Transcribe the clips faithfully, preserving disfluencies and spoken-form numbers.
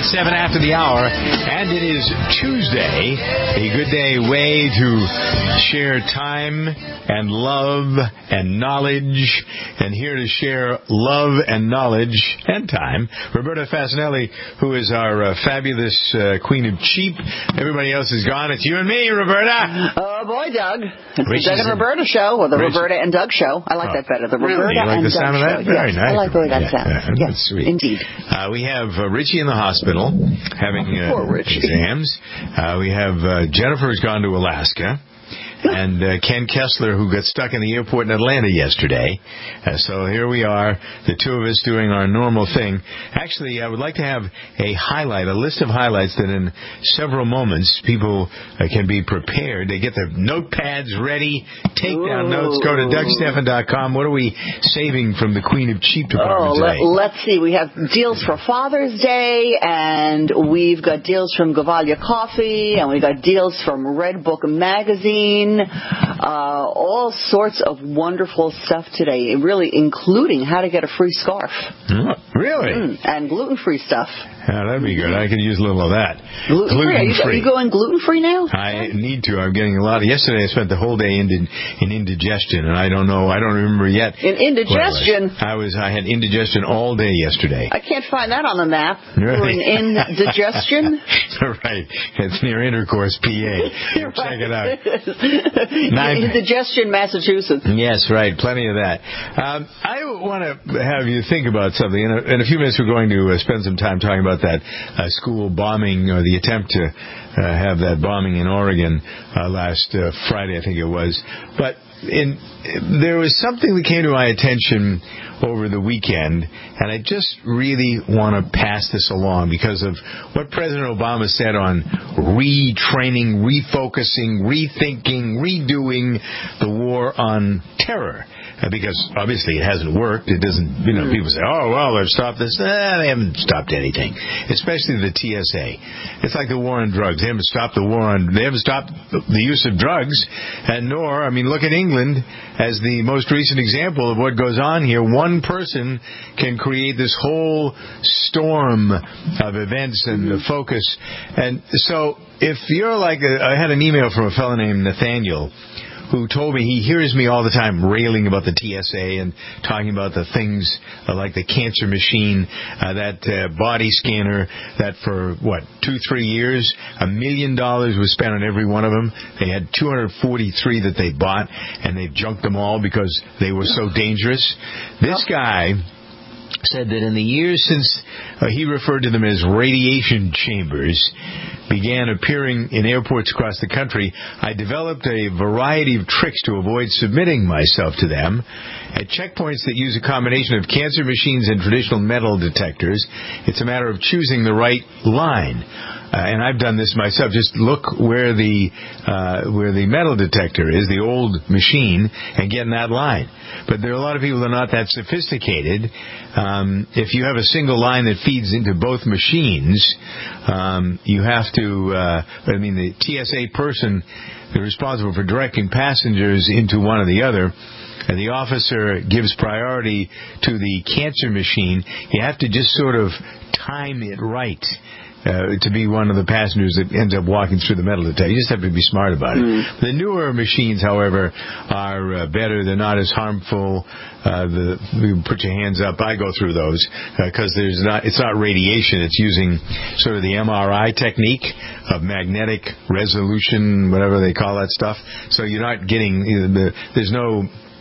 seven after the hour, and it is Tuesday, a good day way to share time and love and knowledge, and here to share love and knowledge and time, Roberta Fasanelli, who is our uh, fabulous uh, Queen of Cheap. Everybody else is gone. It's you and me, Roberta. Oh, boy, Doug. It's Richie's the Doug and Roberta show, or the Rich. Roberta and Doug show. I like Oh, that better. The really? Roberta You like and the sound Doug of that? show. Very yes, nice. I like the way that Yeah, sounds. yeah, yes, that's sweet. indeed. Uh, we have uh, Richie in the hospital having uh, Poor Richie. exams. Uh, we have uh, Jennifer who's gone to Alaska. And uh, Ken Kessler, who got stuck in the airport in Atlanta yesterday. Uh, so here we are, the two of us doing our normal thing. Actually, I would like to have a highlight, a list of highlights that in several moments people uh, can be prepared. They get their notepads ready, take down Ooh. notes, go to Doug Stephan dot com. What are we saving from the Queen of Cheap department Oh, today? let, let's see. We have deals for Father's Day, and we've got deals from Gavalia Coffee, and we've got deals from Red Book Magazine. Uh, all sorts of wonderful stuff today, really including how to get a free scarf. Oh, really? Mm, and gluten-free stuff. Yeah, that'd be good. I could use a little of that. Gluten-free? Are you, are you going gluten-free now? I need to. I'm getting a lot. Of, yesterday I spent the whole day in, in indigestion, and I don't know. I don't remember yet. In indigestion? I was. I had indigestion all day yesterday. I can't find that on the map. Really? In indigestion? Right. It's near Intercourse, P A. Check it out. Nine. Indigestion, Massachusetts. Yes, right. Plenty of that. Um, I want to have you think about something. In a, in a few minutes, we're going to uh, spend some time talking about that uh, school bombing, or the attempt to uh, have that bombing in Oregon uh, last uh, Friday, I think it was. But in, there was something that came to my attention over the weekend, and I just really want to pass this along because of what President Obama said on retraining, refocusing, rethinking, redoing the war on terror. Uh, because obviously it hasn't worked. It doesn't, you know, people say, oh, well, they've stopped this. Eh, they haven't stopped anything. Especially the T S A. It's like the war on drugs. They haven't stopped the war on, they haven't stopped the use of drugs. And nor, I mean, look at England as the most recent example of what goes on here. One person can create this whole storm of events and the focus. And so if you're like, a, I had an email from a fellow named Nathaniel, who told me he hears me all the time railing about the T S A and talking about the things uh, like the cancer machine, uh, that uh, body scanner that for, what, two, three years, a million dollars was spent on every one of them. They had two hundred forty-three that they bought, and they've junked them all because they were so dangerous. This guy said that in the years since uh, he referred to them as radiation chambers began appearing in airports across the country, I developed a variety of tricks to avoid submitting myself to them. At checkpoints that use a combination of cancer machines and traditional metal detectors, it's a matter of choosing the right line. Uh, and I've done this myself. Just look where the uh, where the metal detector is, the old machine, and get in that line. But there are a lot of people that are not that sophisticated. Um, if you have a single line that feeds into both machines, um, you have to, uh, I mean, the T S A person, they're responsible for directing passengers into one or the other. And the officer gives priority to the cancer machine. You have to just sort of time it right. Uh, to be one of the passengers that ends up walking through the metal detector. You just have to be smart about it. Mm. The newer machines, however, are uh, better. They're not as harmful. Uh, the you put your hands up. I go through those because uh, there's not. It's not radiation. It's using sort of the M R I technique of magnetic resolution, whatever they call that stuff. So you're not getting. You know, the, there's no.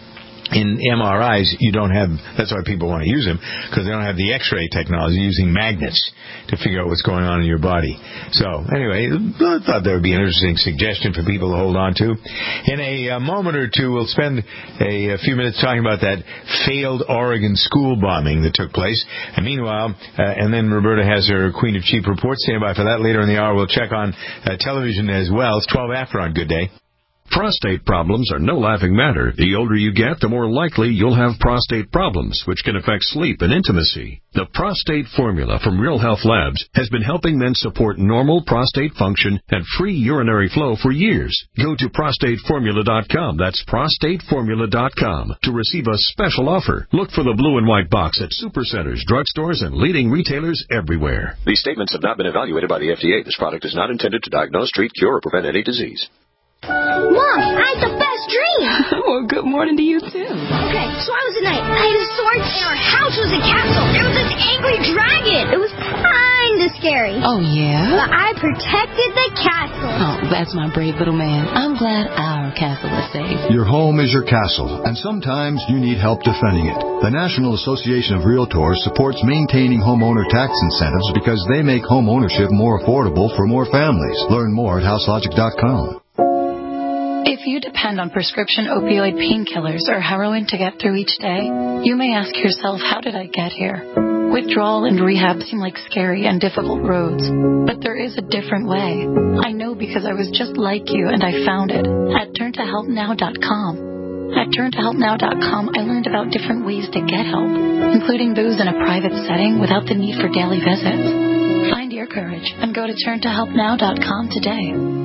In M R Is, you don't have, that's why people want to use them, because they don't have the X-ray technology using magnets to figure out what's going on in your body. So, anyway, I thought that would be an interesting suggestion for people to hold on to. In a, a moment or two, we'll spend a, a few minutes talking about that failed Oregon school bombing that took place. And meanwhile, uh, and then Roberta has her Queen of Cheap report. Stand by for that later in the hour. We'll check on uh, television as well. It's twelve after on Good Day. Prostate problems are no laughing matter. The older you get, the more likely you'll have prostate problems, which can affect sleep and intimacy. The Prostate Formula from Real Health Labs has been helping men support normal prostate function and free urinary flow for years. Go to prostate formula dot com. That's prostate formula dot com to receive a special offer. Look for the blue and white box at supercenters, drugstores, and leading retailers everywhere. These statements have not been evaluated by the F D A. This product is not intended to diagnose, treat, cure, or prevent any disease. Mom, I had the best dream. Well, good morning to you, too. Okay, so I was a knight. I had a sword, and our house was a castle. There was this angry dragon. It was kind of scary. Oh, yeah? But I protected the castle. Oh, that's my brave little man. I'm glad our castle is safe. Your home is your castle, and sometimes you need help defending it. The National Association of Realtors supports maintaining homeowner tax incentives because they make home ownership more affordable for more families. Learn more at house logic dot com. If you depend on prescription opioid painkillers or heroin to get through each day, you may ask yourself, how did I get here? Withdrawal and rehab seem like scary and difficult roads, but there is a different way. I know because I was just like you and I found it at turn to help now dot com. At turn to help now dot com, I learned about different ways to get help, including those in a private setting without the need for daily visits. Find your courage and go to turn to help now dot com today.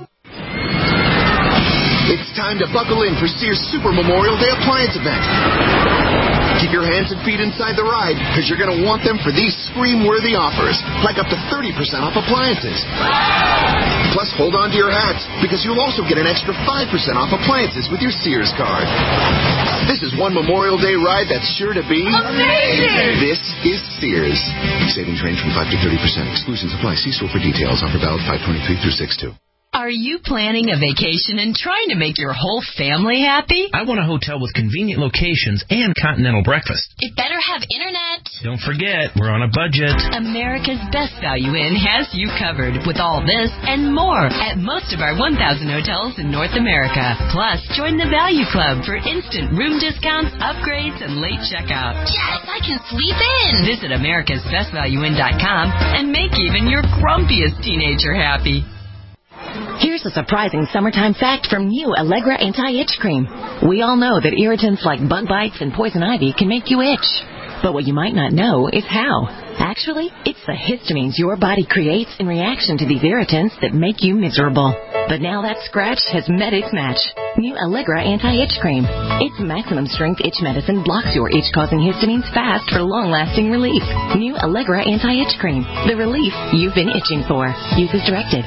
It's time to buckle in for Sears Super Memorial Day Appliance Event. Keep your hands and feet inside the ride, because you're going to want them for these scream-worthy offers, like up to thirty percent off appliances. Plus, hold on to your hats, because you'll also get an extra five percent off appliances with your Sears card. This is one Memorial Day ride that's sure to be amazing! This is Sears. Savings range from five to thirty percent. Exclusions apply. See store for details. Offer valid five twenty-three through six two. Are you planning a vacation and trying to make your whole family happy? I want a hotel with convenient locations and continental breakfast. It better have internet. Don't forget, we're on a budget. America's Best Value Inn has you covered with all this and more at most of our one thousand hotels in North America. Plus, join the Value Club for instant room discounts, upgrades, and late checkout. Yes, I can sleep in. Visit americas best value inn dot com and make even your grumpiest teenager happy. Here's a surprising summertime fact from new Allegra Anti-Itch Cream. We all know that irritants like bug bites and poison ivy can make you itch. But what you might not know is how. Actually, it's the histamines your body creates in reaction to these irritants that make you miserable. But now that scratch has met its match. New Allegra Anti-Itch Cream. Its maximum strength itch medicine blocks your itch-causing histamines fast for long-lasting relief. New Allegra Anti-Itch Cream. The relief you've been itching for. Use as directed.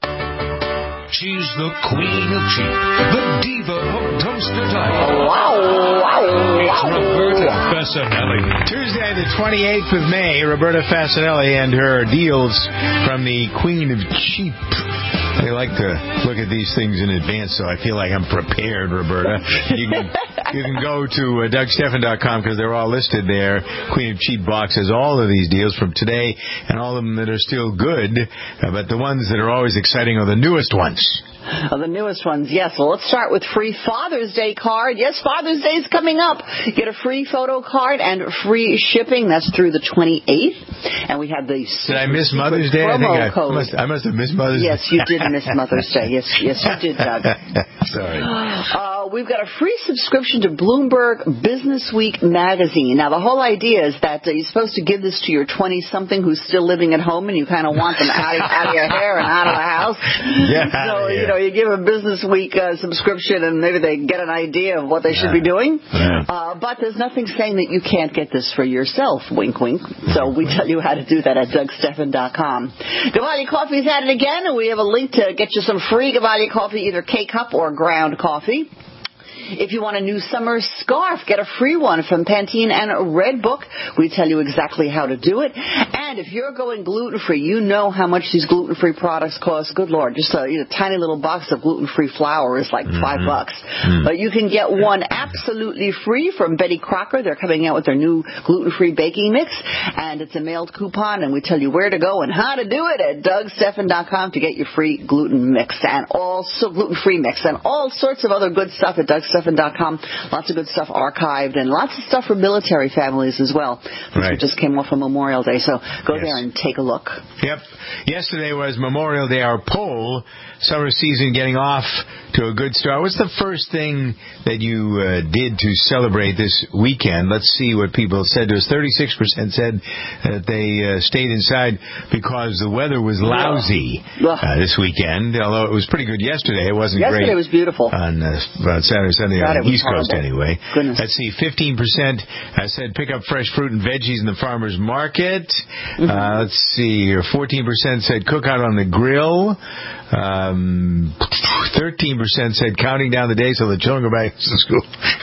She's the queen of cheap, the diva of dumpster diving. Wow, wow, It's wow. Roberta Fascinelli. Tuesday, the twenty-eighth of May, Roberta Fascinelli and her deals from the Queen of Cheap. I like to look at these things in advance, so I feel like I'm prepared, Roberta. You can, you can go to uh, Doug Stephan dot com because they're all listed there. Queen of Cheap box has all of these deals from today and all of them that are still good, uh, but the ones that are always exciting are the newest ones. Oh, the newest ones, yes. Well, let's start with free Father's Day card. Yes, Father's Day is coming up. Get a free photo card and free shipping. That's through the twenty-eighth. And we have the Did I miss Mother's Day? I think I must, I must have missed Mother's yes, Day. Yes, you did miss Mother's Day. Yes, yes, you did, Doug. Sorry. Uh, we've got a free subscription to Bloomberg Business Week magazine. Now, the whole idea is that uh, you're supposed to give this to your twenty-something who's still living at home, and you kind of want them out of, out of your hair and out of the house. Yeah, so, yeah. you know, you give a Business Week uh, subscription, and maybe they get an idea of what they should yeah. be doing. Yeah. Uh, but there's nothing saying that you can't get this for yourself. Wink, wink. So we tell you how to do that at Doug Stephan dot com. Gavalli Coffee's at it again, and we have a link to get you some free Gavalli coffee, either K-Cup or ground coffee. If you want a new summer scarf, get a free one from Pantene and Red Book. We tell you exactly how to do it. And if you're going gluten-free, you know how much these gluten-free products cost. Good Lord, just a you know, tiny little box of gluten-free flour is like mm-hmm. five bucks. Mm-hmm. But you can get one absolutely free from Betty Crocker. They're coming out with their new gluten-free baking mix, and it's a mailed coupon, and we tell you where to go and how to do it at Doug Stephan dot com to get your free gluten mix and also gluten-free mix and all sorts of other good stuff at Doug Stephan F N dot com. Lots of good stuff archived and lots of stuff for military families as well. Right. We just came off from Memorial Day, so go Yes. there and take a look. Yep. Yesterday was Memorial Day. Our poll, summer season getting off to a good start. What's the first thing that you uh, did to celebrate this weekend? Let's see what people said to us. thirty-six percent said that they uh, stayed inside because the weather was lousy uh, this weekend, although it was pretty good yesterday. It wasn't yesterday great. Yesterday was beautiful. On uh, on Saturday, Sunday, God, on the East horrible. Coast anyway. Goodness. Let's see, fifteen percent uh, said pick up fresh fruit and veggies in the farmer's market. Mm-hmm. Uh, let's see, fourteen percent said cook out on the grill. Um, thirteen percent said counting down the days so the children go back to school.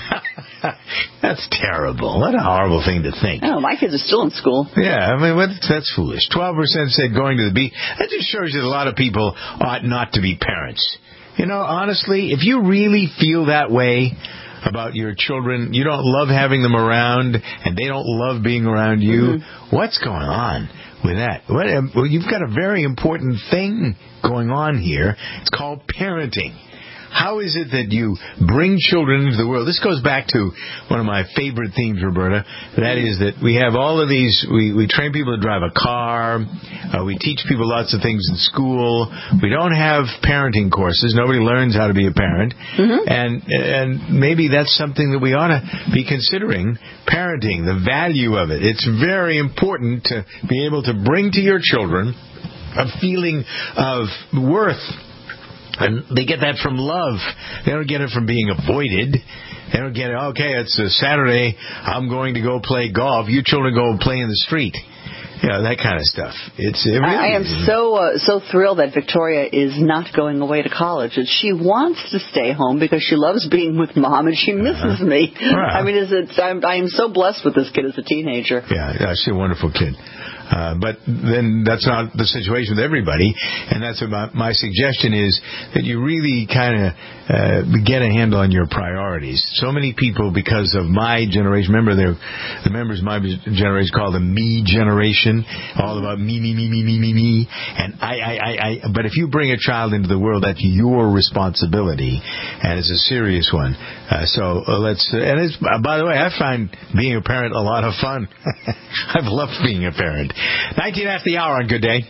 That's terrible. What a horrible thing to think. Oh, my kids are still in school. Yeah, I mean, what, that's foolish. twelve percent said going to the beach. That just shows you that a lot of people ought not to be parents. You know, honestly, if you really feel that way about your children, you don't love having them around, and they don't love being around you, mm-hmm. what's going on with that? What, well, you've got a very important thing going on here. It's called parenting. How is it that you bring children into the world? This goes back to one of my favorite themes, Roberta. That is that we have all of these, we, we train people to drive a car, uh, we teach people lots of things in school. We don't have parenting courses. Nobody learns how to be a parent. Mm-hmm. And and maybe that's something that we ought to be considering, parenting, the value of it. It's very important to be able to bring to your children a feeling of worth. And they get that from love. They don't get it from being avoided. They don't get it, okay, it's a Saturday, I'm going to go play golf. You children go play in the street. You know, that kind of stuff. It's it really, I am so uh, so thrilled that Victoria is not going away to college. And she wants to stay home because she loves being with Mom and she misses uh-huh. me. Right. I mean, is it, I'm, I am so blessed with this kid as a teenager. Yeah, yeah she's a wonderful kid. Uh, but then that's not the situation with everybody, and that's what my, my suggestion is, that you really kind of uh, get a handle on your priorities. So many people, because of my generation, remember the members of my generation called the me generation, all about me, me, me, me, me, me, me, and I, I, I, I. But if you bring a child into the world, that's your responsibility, and it's a serious one. Uh, so uh, let's, uh, and it's, uh, by the way, I find being a parent a lot of fun. I've loved being a parent. nineteen after the hour on Good Day.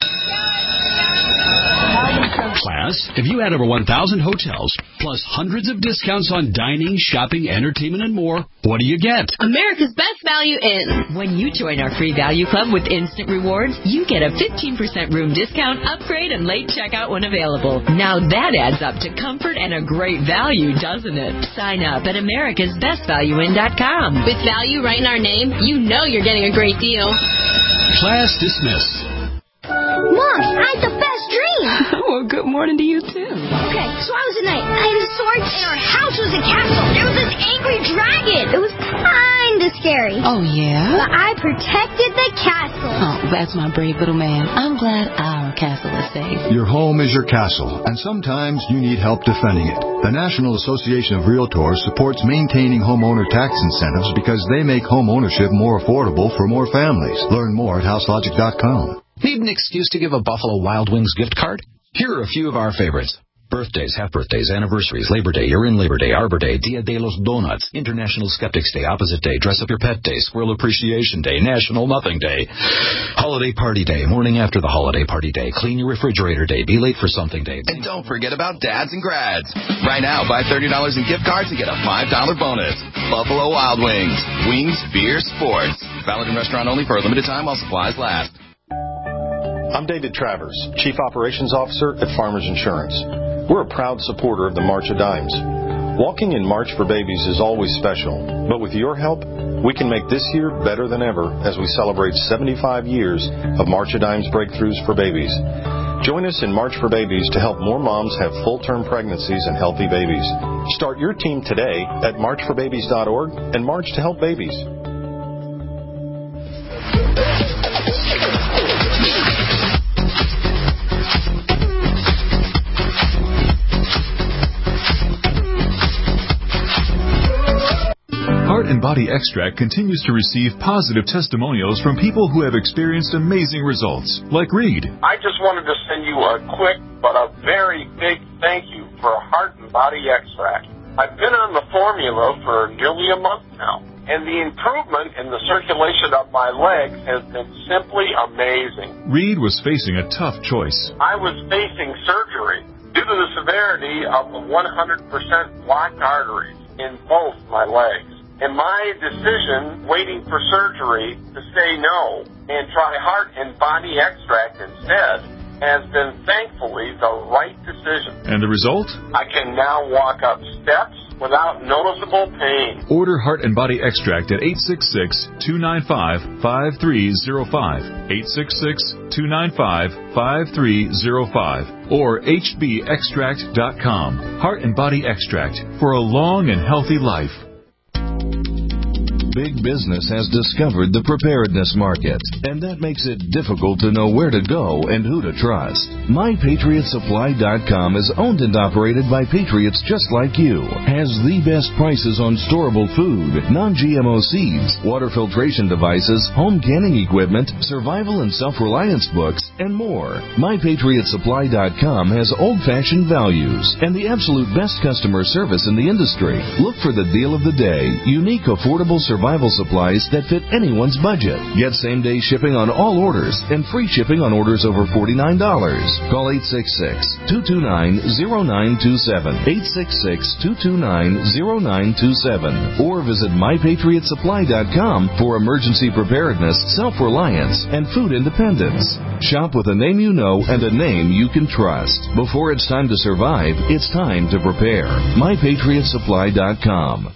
Class, if you add over one thousand hotels, plus hundreds of discounts on dining, shopping, entertainment, and more, what do you get? America's Best Value Inn. When you join our free value club with instant rewards, you get a fifteen percent room discount, upgrade, and late checkout when available. Now that adds up to comfort and a great value, doesn't it? Sign up at americas best value inn dot com. With value right in our name, you know you're getting a great deal. Class dismissed. Mom, I had the best dream. Well, good morning to you, too. Okay, so I was a knight. I had a sword, and our house was a castle. There was this angry dragon. It was kind of scary. Oh, yeah? But I protected the castle. Oh, that's my brave little man. I'm glad our castle is safe. Your home is your castle, and sometimes you need help defending it. The National Association of Realtors supports maintaining homeowner tax incentives because they make home ownership more affordable for more families. Learn more at house logic dot com. Need an excuse to give a Buffalo Wild Wings gift card? Here are a few of our favorites. Birthdays, half-birthdays, anniversaries, Labor Day, You're in Labor Day, Arbor Day, Dia de los Donuts, International Skeptics Day, Opposite Day, Dress Up Your Pet Day, Squirrel Appreciation Day, National Nothing Day, Holiday Party Day, Morning After the Holiday Party Day, Clean Your Refrigerator Day, Be Late for Something Day. And don't forget about dads and grads. Right now, buy thirty dollars in gift cards and get a five dollars bonus. Buffalo Wild Wings. Wings, beer, sports. Valid in restaurant only for a limited time while supplies last. I'm David Travers, Chief Operations Officer at Farmers Insurance. We're a proud supporter of the March of Dimes. Walking in March for Babies is always special, but with your help, we can make this year better than ever as we celebrate seventy-five years of March of Dimes breakthroughs for babies. Join us in March for Babies to help more moms have full-term pregnancies and healthy babies. Start your team today at march for babies dot org and march to help babies. Heart and Body Extract continues to receive positive testimonials from people who have experienced amazing results, like Reed. I just wanted to send you a quick but a very big thank you for Heart and Body Extract. I've been on the formula for nearly a month now, and the improvement in the circulation of my legs has been simply amazing. Reed was facing a tough choice. I was facing surgery due to the severity of the one hundred percent blocked arteries in both my legs. And my decision, waiting for surgery, to say no and try heart and body extract instead, has been thankfully the right decision. And the result? I can now walk up steps without noticeable pain. Order Heart and Body Extract at eight six six, two nine five, five three zero five, eight six six, two nine five, five three zero five, or h b extract dot com. Heart and Body Extract for a long and healthy life. Big business has discovered the preparedness market, and that makes it difficult to know where to go and who to trust. My Patriot Supply dot com is owned and operated by patriots just like you, has the best prices on storable food, non-G M O seeds, water filtration devices, home canning equipment, survival and self-reliance books, and more. My Patriot Supply dot com has old-fashioned values and the absolute best customer service in the industry. Look for the deal of the day, unique, affordable survival Survival supplies that fit anyone's budget. Get same-day shipping on all orders and free shipping on orders over forty-nine dollars. Call eight six six, two two nine, zero nine two seven, eight six six, two two nine, zero nine two seven, or visit My Patriot Supply dot com for emergency preparedness, self-reliance, and food independence. Shop with a name you know and a name you can trust. Before it's time to survive, it's time to prepare. My Patriot Supply dot com.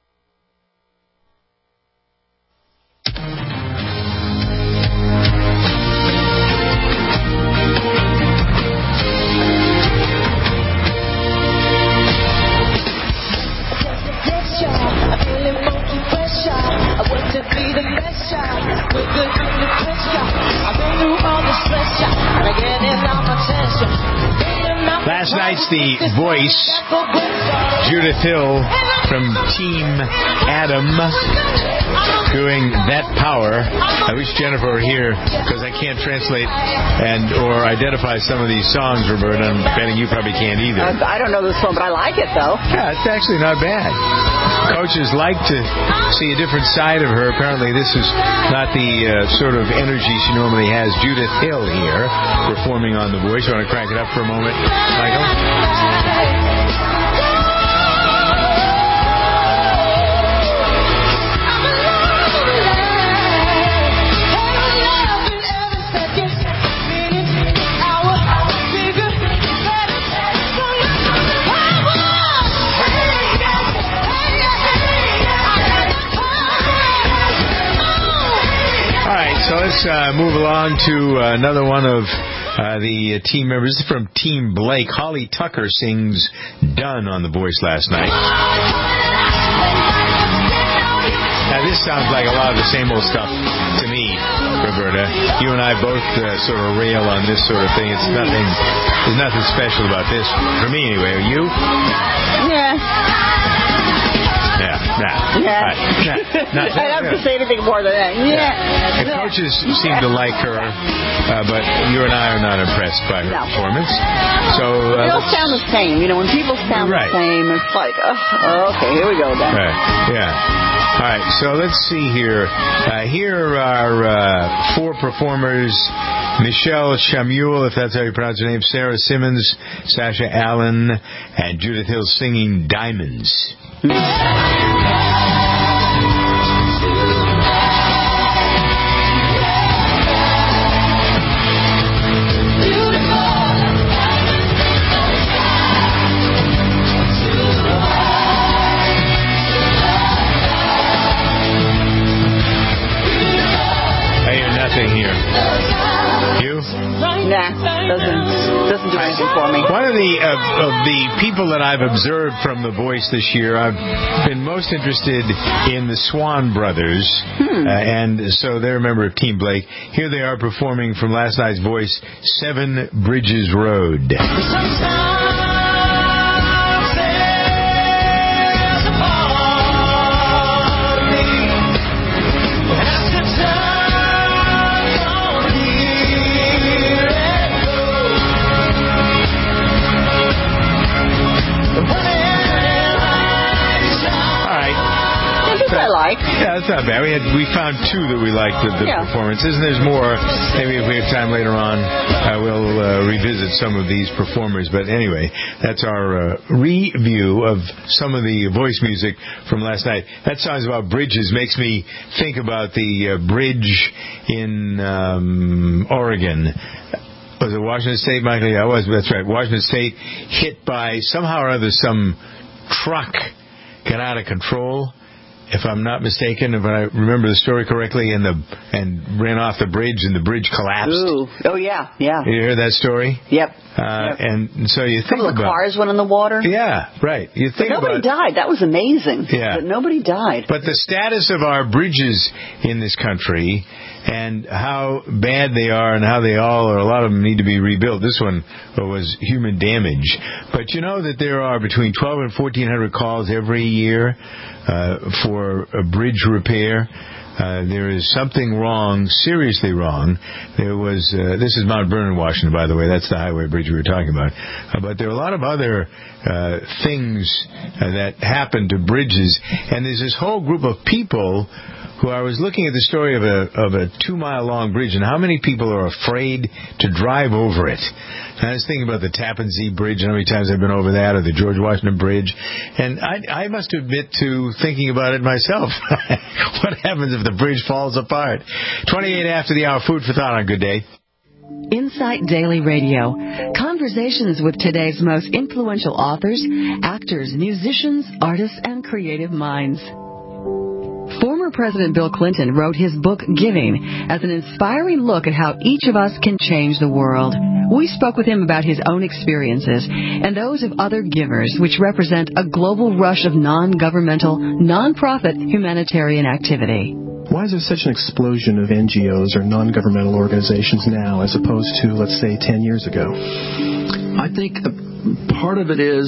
Last night's The Voice, Judith Hill from Team Adam doing That Power. I wish Jennifer were here because I can't translate and or identify some of these songs, Roberta. I'm betting you probably can't either. I don't know this one, but I like it, though. Yeah, it's actually not bad. Coaches like to see a different side of her. Apparently this is not the uh, sort of energy she normally has. Judith Hill here performing on The Voice. You want to crank it up for a moment, Michael? So let's uh, move along to uh, another one of uh, the uh, team members. This is from Team Blake. Holly Tucker sings Done on The Voice last night. Now, this sounds like a lot of the same old stuff to me, Roberta. You and I both uh, sort of rail on this sort of thing. It's nothing, there's nothing special about this. For me, anyway. Are you? Yeah. Yeah, nah. Yeah. Right. Nah, nah, I don't have to say anything more than that. Yeah. yeah. The coaches seem to like her, uh, but you and I are not impressed by her no. performance. So uh, they all sound the same. You know, when people sound right. the same, it's like, oh, okay, here we go then. Right. Yeah. All right. So let's see here. Uh, here are uh, four performers. Michelle Shamuel, if that's how you pronounce her name, Sarah Simmons, Sasha Allen, and Judith Hill singing Diamonds. I hear nothing here. You? Nah, doesn't doesn't do anything for me. One of the of, of the people that I've observed from The Voice this year, I've been most interested in the Swan Brothers, hmm. uh, and so they're a member of Team Blake. Here they are performing from last night's Voice, Seven Bridges Road. it's not bad. We had we found two that we liked the, the Yeah. performances, and there's more. Maybe if we have time later on, I will uh, revisit some of these performers. But anyway, that's our uh, review of some of the voice music from last night. That song's about bridges makes me think about the uh, bridge in um, Oregon. Was it Washington State, Michael? Yeah, it was. That's right. Washington State hit by somehow or other some truck got out of control, if I'm not mistaken, if I remember the story correctly, and the and ran off the bridge, and the bridge collapsed. Ooh. Oh, yeah, yeah. You hear that story? Yep. Uh, yep. And so you think Some of the about cars went in the water. Yeah, right. You think but nobody about died. That was amazing. Yeah. But nobody died. But the status of our bridges in this country and how bad they are and how they all, or a lot of them, need to be rebuilt. This one was human damage. But you know that there are between twelve and fourteen hundred calls every year uh, for a bridge repair. Uh, there is something wrong, seriously wrong. There was, uh, this is Mount Vernon, Washington, by the way. That's the highway bridge we were talking about. Uh, but there are a lot of other uh, things uh, that happen to bridges. And there's this whole group of people who, I was looking at the story of a of a two-mile-long bridge, and how many people are afraid to drive over it. And I was thinking about the Tappan Zee Bridge, and how many times I've been over that, or the George Washington Bridge. And I, I must admit to thinking about it myself. What happens if the bridge falls apart? twenty-eight after the hour, food for thought on Good Day. Insight Daily Radio. Conversations with today's most influential authors, actors, musicians, artists, and creative minds. Former President Bill Clinton wrote his book, Giving, as an inspiring look at how each of us can change the world. We spoke with him about his own experiences and those of other givers, which represent a global rush of non-governmental, non-profit humanitarian activity. Why is there such an explosion of N G Os or non-governmental organizations now as opposed to, let's say, ten years ago? I think part of it is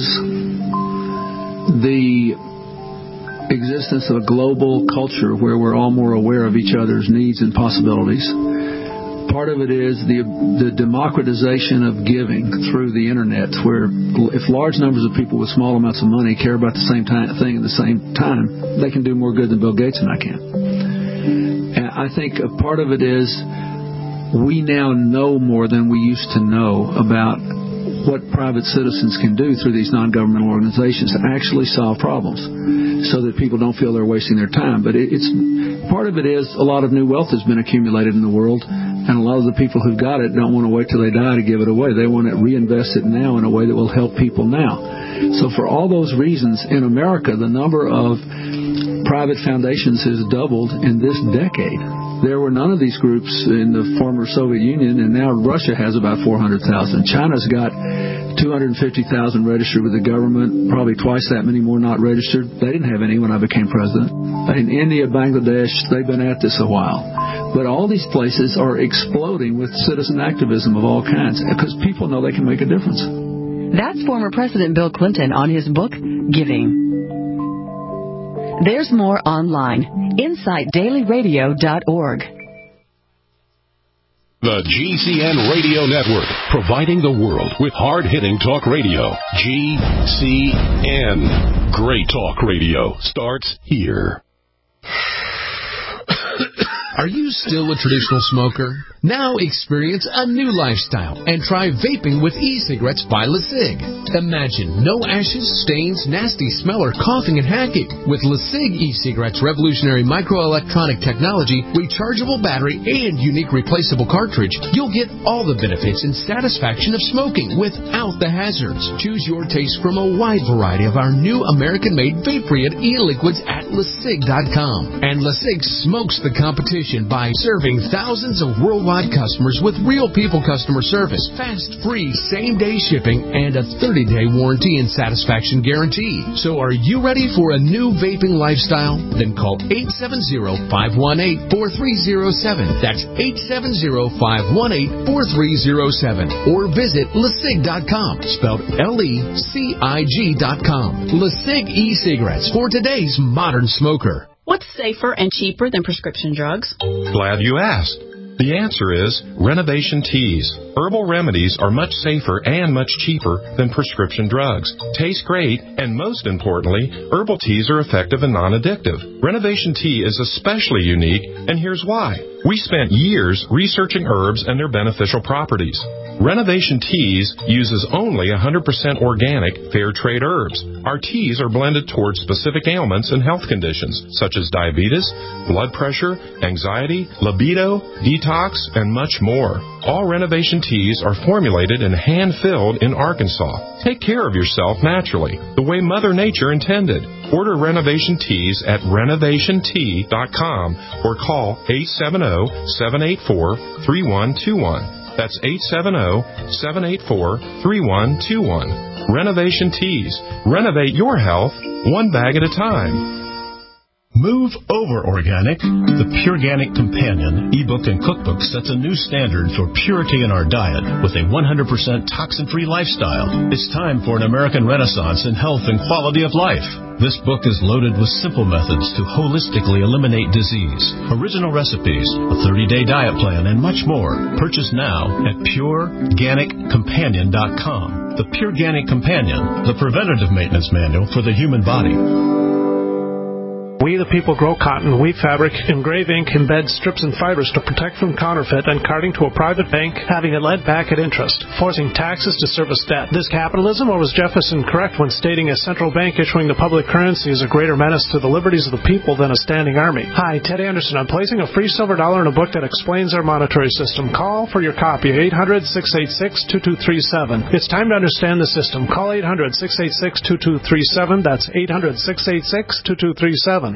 the existence of a global culture where we're all more aware of each other's needs and possibilities. Part of it is the the democratization of giving through the internet, where if large numbers of people with small amounts of money care about the same time, thing at the same time, they can do more good than Bill Gates and I can. And I think a part of it is we now know more than we used to know about what private citizens can do through these non-governmental organizations to actually solve problems so that people don't feel they're wasting their time. But it, it's part of it is a lot of new wealth has been accumulated in the world, and a lot of the people who've got it don't want to wait till they die to give it away. They want to reinvest it now in a way that will help people now. So for all those reasons, in America, the number of private foundations has doubled in this decade. There were none of these groups in the former Soviet Union, and now Russia has about four hundred thousand. China's got two hundred fifty thousand registered with the government, probably twice that many more not registered. They didn't have any when I became president. In India, Bangladesh, they've been at this a while. But all these places are exploding with citizen activism of all kinds because people know they can make a difference. That's former President Bill Clinton on his book, Giving. There's more online. insight daily radio dot org. The G C N Radio Network, providing the world with hard-hitting talk radio. G C N. Great talk radio starts here. Are you still a traditional smoker? Now experience a new lifestyle and try vaping with e-cigarettes by LeSig. Imagine no ashes, stains, nasty smell, or coughing and hacking. With LeSig e-cigarettes' revolutionary microelectronic technology, rechargeable battery, and unique replaceable cartridge, you'll get all the benefits and satisfaction of smoking without the hazards. Choose your taste from a wide variety of our new American-made vape-free e-liquids at LeSig dot com. And LeSig smokes the competition by serving thousands of worldwide customers with real people customer service, fast, free, same-day shipping, and a thirty-day warranty and satisfaction guarantee. So are you ready for a new vaping lifestyle? Then call eight seven zero, five one eight, four three zero seven. That's eight seven zero, five one eight, four three zero seven. Or visit LeSig dot com, spelled L E C I G dot com. LeSig e-cigarettes for today's modern smoker. What's safer and cheaper than prescription drugs? Glad you asked. The answer is Renovation Teas. Herbal remedies are much safer and much cheaper than prescription drugs. Taste great, and most importantly, herbal teas are effective and non-addictive. Renovation Tea is especially unique, and here's why. We spent years researching herbs and their beneficial properties. Renovation Teas uses only one hundred percent organic, fair trade herbs. Our teas are blended towards specific ailments and health conditions, such as diabetes, blood pressure, anxiety, libido, detox, and much more. All Renovation Teas are formulated and hand-filled in Arkansas. Take care of yourself naturally, the way Mother Nature intended. Order Renovation Teas at renovation tea dot com or call eight seven zero, seven eight four, three one two one. That's eight seven zero, seven eight four, three one two one. Renovation Teas. Renovate your health one bag at a time. Move over organic. The Pureganic Companion ebook and cookbook sets a new standard for purity in our diet with a one hundred percent toxin-free lifestyle. It's time for an American renaissance in health and quality of life. This book is loaded with simple methods to holistically eliminate disease, original recipes, a thirty-day diet plan, and much more. Purchase now at pure ganic companion dot com. The Pureganic Companion, the preventative maintenance manual for the human body. We the people grow cotton, weave fabric, engrave ink, embed strips and fibers to protect from counterfeit and carting to a private bank, having it led back at interest, forcing taxes to service debt. This capitalism, or was Jefferson correct when stating a central bank issuing the public currency is a greater menace to the liberties of the people than a standing army? Hi, Ted Anderson. I'm placing a free silver dollar in a book that explains our monetary system. Call for your copy, eight hundred, six eight six, two two three seven. It's time to understand the system. Call eight hundred, six eight six, two two three seven. That's eight hundred, six eight six, two two three seven.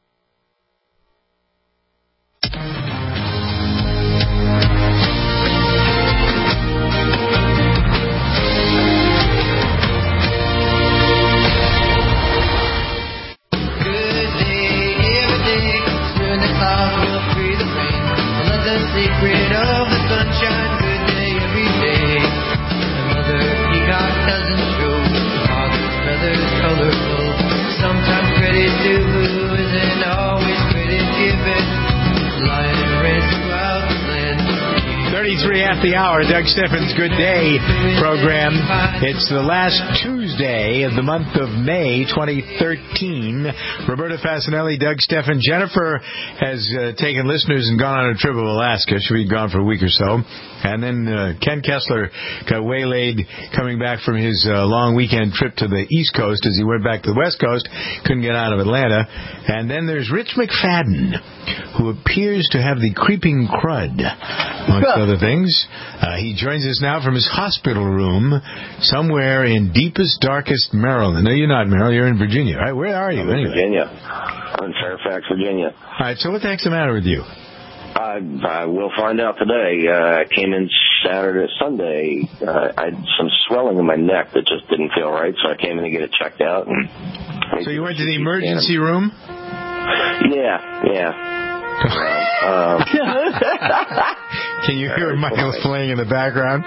Secret of the sunshine, good day every day. The mother peacock doesn't show, the father's feathers colorful. Sometimes credit due isn't always credit given. Lion ran throughout the land. thirty-three at the hour, Doug Steffen's Good Day program. It's the last Tuesday of the month of May twenty thirteen. Roberta Fasanelli, Doug Steffen. Jennifer has uh, taken listeners and gone on a trip of Alaska. She'll be gone for a week or so. And then uh, Ken Kessler got waylaid coming back from his uh, long weekend trip to the East Coast as he went back to the West Coast. Couldn't get out of Atlanta. And then there's Rich McFadden, who appears to have the creeping crud, amongst other things. Uh, he joins us now from his hospital room somewhere in deepest, darkest Maryland. No, you're not, Maryland. You're in Virginia, right? Where are you, I'm in anyway? Virginia. I'm in Fairfax, Virginia. All right, so what the heck's the matter with you? I, I will find out today. Uh, I came in Saturday, Sunday. Uh, I had some swelling in my neck that just didn't feel right, so I came in to get it checked out. And so you went to the emergency room? Yeah, yeah. Um, Can you hear Michael playing in the background?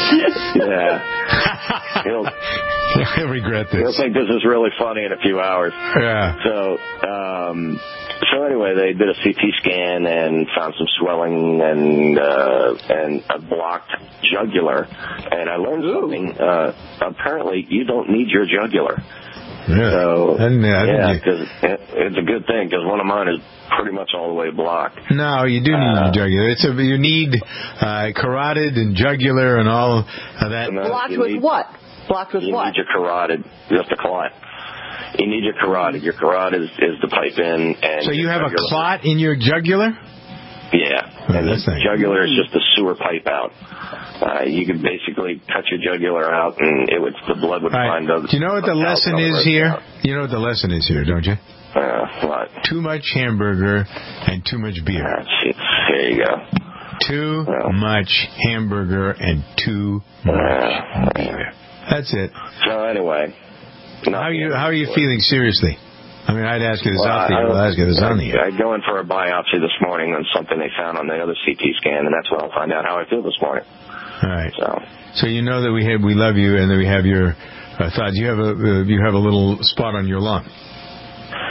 Yeah. He'll, He'll regret this. He'll think this is really funny in a few hours. Yeah. So, um, so anyway, they did a C T scan and found some swelling and uh, and a blocked jugular. And I learned Ooh. something. Uh, apparently, you don't need your jugular. Yeah. So, and, uh, yeah, because it, it's a good thing because one of mine is pretty much all the way blocked. No, you do need uh, your jugular. It's a, you need uh, carotid and jugular and all of that. Blocked with need, what? Blocked with you what? You need your carotid. Just a clot. You need your carotid. Your carotid is, is the pipe in. And so you have jugular. a clot in your jugular? Yeah. Oh, and that's the jugular is just a sewer pipe out. Uh, you could basically cut your jugular out, and it would the blood would right. find other. Do you know what the lesson is here? Out. You know what the lesson is here, don't you? Uh, what? Too much hamburger and too much beer. Uh, there you go. Too well. much hamburger and too much uh, beer. That's it. So anyway, how are you? How are you feeling seriously? I mean, I'd ask you this well, out there. I'll ask you this on the air. I'd go in for a biopsy this morning on something they found on the other C T scan, and that's when I'll find out how I feel this morning. All right. So, so you know that we have, we love you, and that we have your uh, thoughts. You have a uh, you have a little spot on your lung. No, it's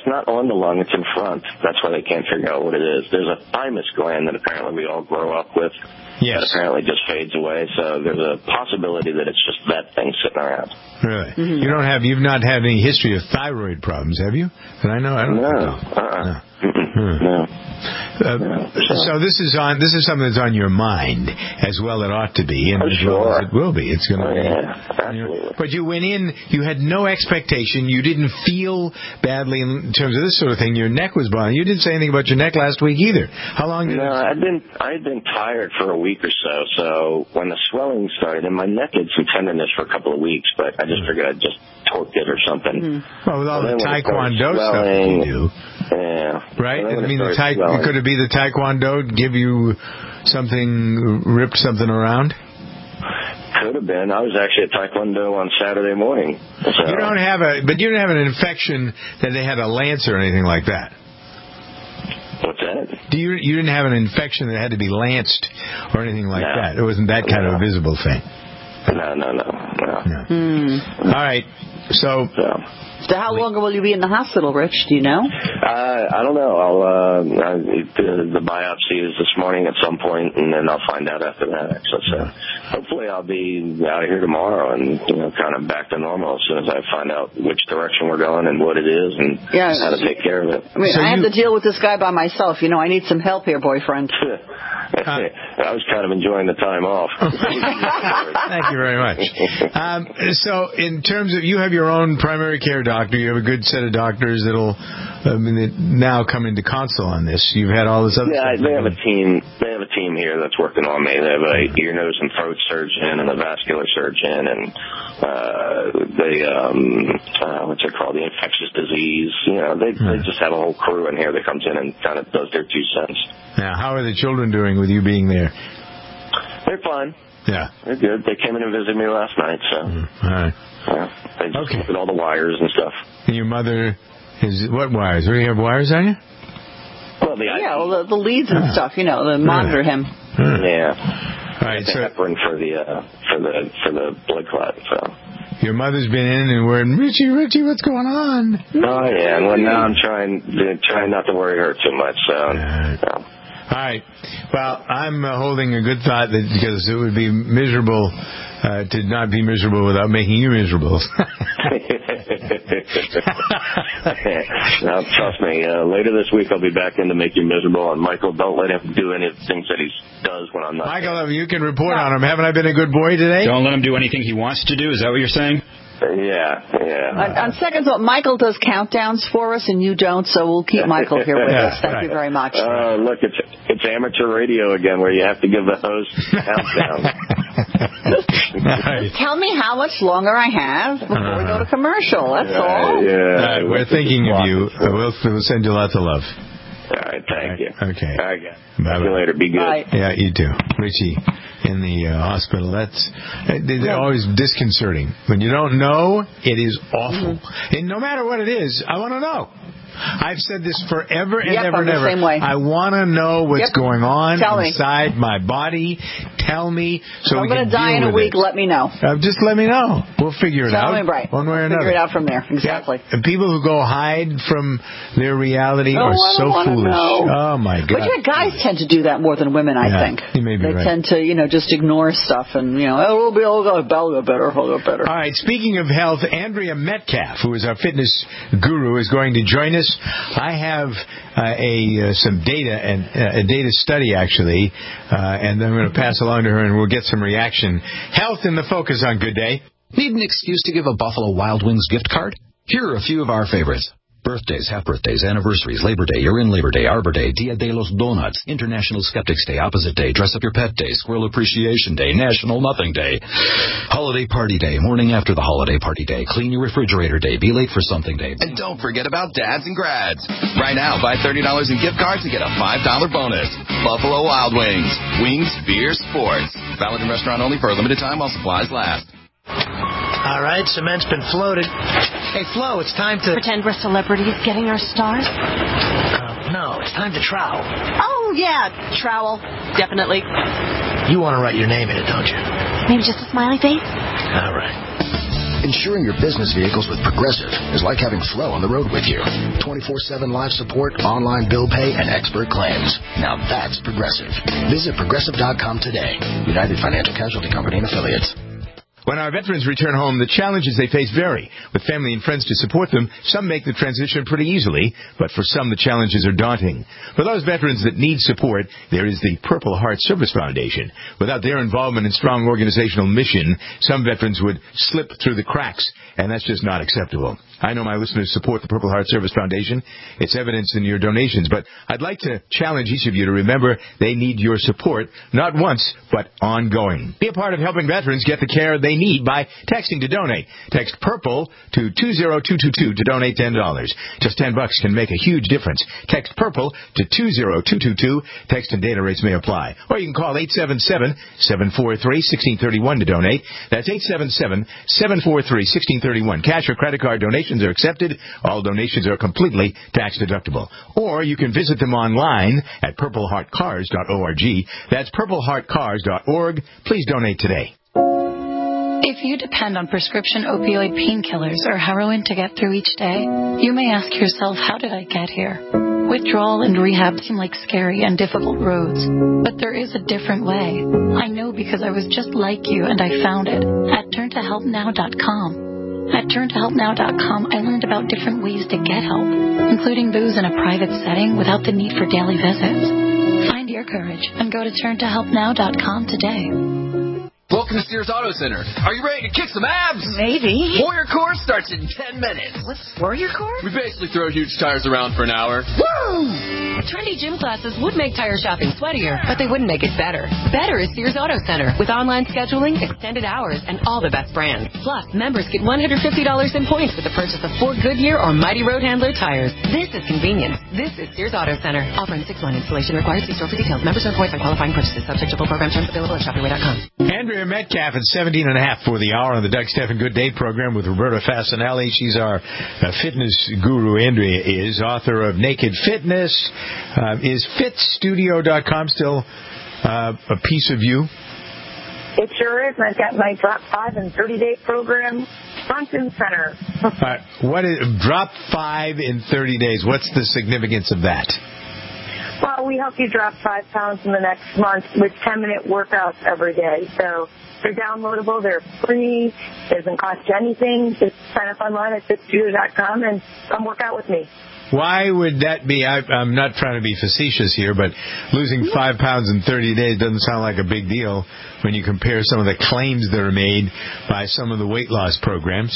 it's not on the lung, it's in front. That's why they can't figure out what it is. There's a thymus gland that apparently we all grow up with. Yes. That apparently just fades away, so there's a possibility that it's just that thing sitting around. Really? Mm-hmm. You don't have, you've not had any history of thyroid problems, have you? And I know, I don't No. know. Uh-uh. No. Hmm. No. Uh, no. So this is on. This is something that's on your mind as well. It ought to be, and oh, as sure. well as it will be. It's going to oh, be. Yeah, absolutely. But you went in. You had no expectation. You didn't feel badly in terms of this sort of thing. Your neck was bothering. You didn't say anything about your neck last week either. How long did? No, it... I'd been I'd been tired for a week or so. So when the swelling started, and my neck had some tenderness for a couple of weeks, but I just figured I'd just torqued it or something. Mm. Well, with all and the Taekwondo stuff you do. Yeah. Right? I mean, the ta- could it be the Taekwondo give you something, ripped something around? Could have been. I was actually at Taekwondo on Saturday morning. So. You don't have a, but you didn't have an infection that they had a lance or anything like that. What's that? Do you you didn't have an infection that had to be lanced or anything like no. that? It wasn't that kind no. of a visible thing. No, no, no, no. no. Hmm. All right. So. so. So how long will you be in the hospital, Rich? Do you know? Uh, I don't know. I'll uh, I, the, the biopsy is this morning at some point, and then I'll find out after that. So, so hopefully I'll be out of here tomorrow and you know kind of back to normal as soon as I find out which direction we're going and what it is and yeah. how to take care of it. I mean, so I you... have to deal with this guy by myself. You know, I need some help here, boyfriend. Uh, I was kind of enjoying the time off. Thank you very much. Um, so, in terms of you have your own primary care doctor, you have a good set of doctors that'll I mean, that now come into console on this. You've had all this other. Yeah, stuff they have a team. They have a team here that's working on me. They have a ear, nose, and throat surgeon and a vascular surgeon, and uh, they um, uh, what's it called? The infectious disease. You know, they hmm. they just have a whole crew in here that comes in and kind of does their two cents. Now, how are the children doing with you being there? They're fine. Yeah. They're good. They came in and visited me last night, so. Mm, all right. Yeah, they just okay. look at all the wires and stuff. And your mother is, what wires? Do you have wires on you? Well, the Yeah, well, the, the leads and ah. stuff, you know, to monitor yeah. him. Yeah. All right, the so. heparin for the, uh, for the, for the blood clot, so. Your mother's been in and we're in, Richie, Richie, what's going on? Oh, yeah, and well, now I'm trying, trying not to worry her too much, so. Yeah. so. All right. Well, I'm uh, holding a good thought that because it would be miserable uh, to not be miserable without making you miserable. Now, trust me, uh, later this week I'll be back in to make you miserable. And Michael, don't let him do any of the things that he does when I'm not. Michael, there. You can report on him. Haven't I been a good boy today? Don't let him do anything he wants to do. Is that what you're saying? Yeah, yeah. On, on second thought, Michael does countdowns for us, and you don't, so we'll keep Michael here with yeah, us. Thank right. you very much. Uh, look, it's it's amateur radio again, where you have to give the host countdown. Just tell me how much longer I have before uh-huh. we go to commercial. That's yeah, all. Yeah, right, we're thinking of you. We'll, we'll send you lots of love. All right, thank all right. you. Okay. All right, bye. See you later. Be good. Bye. Yeah, you too. Richie, in the uh, hospital, that's they're always disconcerting. When you don't know, it is awful. Mm-hmm. And no matter what it is, I want to know. I've said this forever and yep, ever and the ever. Same way. I want to know what's yep. going on Tell inside me. my body. Tell me so if we I'm can going to die in a week, it. let me know. Uh, just let me know. We'll figure it Tell out. Me right. One way or we'll another. Figure it out from there. Exactly. Yeah. And people who go hide from their reality oh, are so foolish. Know. Oh my God. But yeah, guys tend to do that more than women, I yeah, think. You may be they right. tend to, you know, just ignore stuff and, you know, oh, we'll be all go better, we'll go better. All right. Speaking of health, Andrea Metcalf, who is our fitness guru, is going to join us. I have uh, a uh, some data and uh, a data study actually, uh, and I'm going to pass along to her, and we'll get some reaction. Health in the focus on Good Day. Need an excuse to give a Buffalo Wild Wings gift card? Here are a few of our favorites. Birthdays, half-birthdays, anniversaries, Labor Day, You're in Labor Day, Arbor Day, Dia de los Donuts, International Skeptics Day, Opposite Day, Dress Up Your Pet Day, Squirrel Appreciation Day, National Nothing Day, Holiday Party Day, Morning After the Holiday Party Day, Clean Your Refrigerator Day, Be Late for Something Day. And don't forget about dads and grads. Right now, buy thirty dollars in gift cards and get a five dollar bonus. Buffalo Wild Wings. Wings, beer, sports. Valid in restaurant only for a limited time while supplies last. All right, cement's been floated. Hey, Flo, it's time to... Pretend we're celebrities getting our stars? Uh, no, it's time to trowel. Oh, yeah, trowel. Definitely. You want to write your name in it, don't you? Maybe just a smiley face? All right. Insuring your business vehicles with Progressive is like having Flo on the road with you. twenty-four seven live support, online bill pay, and expert claims. Now that's Progressive. Visit Progressive dot com today. United Financial Casualty Company and Affiliates. When our veterans return home, the challenges they face vary. With family and friends to support them, some make the transition pretty easily, but for some the challenges are daunting. For those veterans that need support, there is the Purple Heart Service Foundation. Without their involvement and strong organizational mission, some veterans would slip through the cracks, and that's just not acceptable. I know my listeners support the Purple Heart Service Foundation. It's evidenced in your donations, but I'd like to challenge each of you to remember they need your support, not once, but ongoing. Be a part of helping veterans get the care they need by texting to donate. Text PURPLE to two zero two two two to donate ten dollars. Just ten bucks can make a huge difference. Text PURPLE to two zero two two two. Text and data rates may apply. Or you can call eight seven seven, seven four three, one six three one to donate. That's eight seven seven, seven four three, one six three one. Cash or credit card donations are accepted. All donations are completely tax deductible. Or you can visit them online at purple heart cars dot org. That's purple heart cars dot org. Please donate today. If you depend on prescription opioid painkillers or heroin to get through each day, you may ask yourself, how did I get here? Withdrawal and rehab seem like scary and difficult roads, but there is a different way. I know because I was just like you and I found it at turn to help now dot com. At turn to help now dot com, I learned about different ways to get help, including those in a private setting without the need for daily visits. Find your courage and go to turn to help now dot com today. Welcome to Sears Auto Center. Are you ready to kick some abs? Maybe. Warrior Core starts in ten minutes. What's Warrior Core? We basically throw huge tires around for an hour. Woo! Trendy gym classes would make tire shopping sweatier, but they wouldn't make it better. Better is Sears Auto Center with online scheduling, extended hours, and all the best brands. Plus, members get one hundred fifty dollars in points with the purchase of four Goodyear or Mighty Road Handler tires. This is convenience. This is Sears Auto Center. Offering six one installation required. See store for details. Members earn points on qualifying purchases. Subject to full program terms available at shop your way dot com. Andrea Metcalf at seventeen and a half for the hour on the Doug Stephan Good Day program with Roberta Fasanelli. She's our uh, fitness guru. Andrea is author of Naked Fitness. Uh, is fit studio dot com still uh, a piece of you? It sure is. I've got my Drop five and thirty-day program front and center. uh, what is Drop five in thirty days? What's the significance of that? Well, we help you drop five pounds in the next month with ten-minute workouts every day. So they're downloadable. They're free. It doesn't cost you anything. Just sign up online at fit studio dot com and come work out with me. Why would that be? I, I'm not trying to be facetious here, but losing five pounds in thirty days doesn't sound like a big deal when you compare some of the claims that are made by some of the weight loss programs.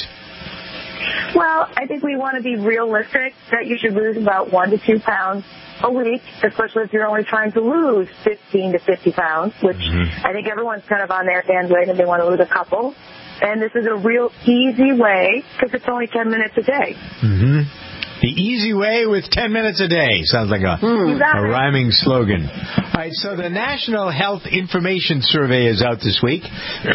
Well, I think we want to be realistic that you should lose about one to two pounds a week, especially if you're only trying to lose fifteen to fifty pounds, which mm-hmm. I think everyone's kind of on their bandwagon. They want to lose a couple. And this is a real easy way because it's only ten minutes a day. Mm-hmm. The easy way with ten minutes a day. Sounds like a, mm. a rhyming slogan. All right, so the National Health Information Survey is out this week.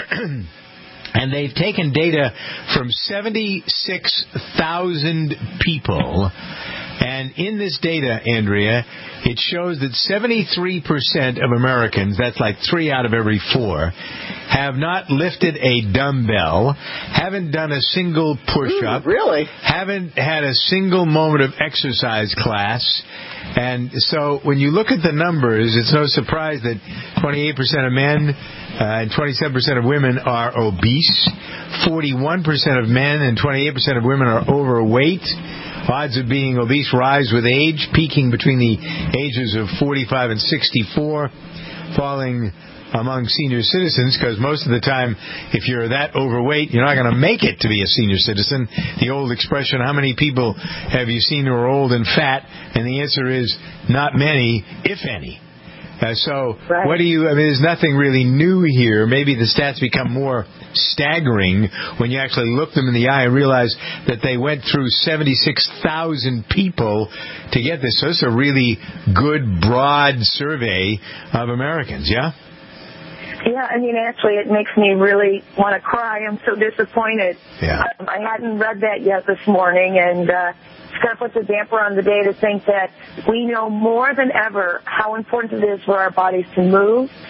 And they've taken data from seventy-six thousand people. And in this data, Andrea, it shows that seventy-three percent of Americans, that's like three out of every four, have not lifted a dumbbell, haven't done a single push-up. Ooh, really? Haven't had a single moment of exercise class. And so when you look at the numbers, it's no surprise that twenty-eight percent of men uh, and twenty-seven percent of women are obese. forty-one percent of men and twenty-eight percent of women are overweight. Odds of being obese rise with age, peaking between the ages of forty-five and sixty-four, falling among senior citizens, because most of the time, if you're that overweight, you're not going to make it to be a senior citizen. The old expression, how many people have you seen who are old and fat? And the answer is not many, if any. Uh, so right. what do you, I mean, there's nothing really new here. Maybe the stats become more staggering when you actually look them in the eye and realize that they went through seventy-six thousand people to get this. So it's a really good, broad survey of Americans, yeah? Yeah, I mean, actually, it makes me really want to cry. I'm so disappointed. Yeah. Um, I hadn't read that yet this morning, and uh, it's kind of puts a damper on the day to think that we know more than ever how important it is for our bodies to move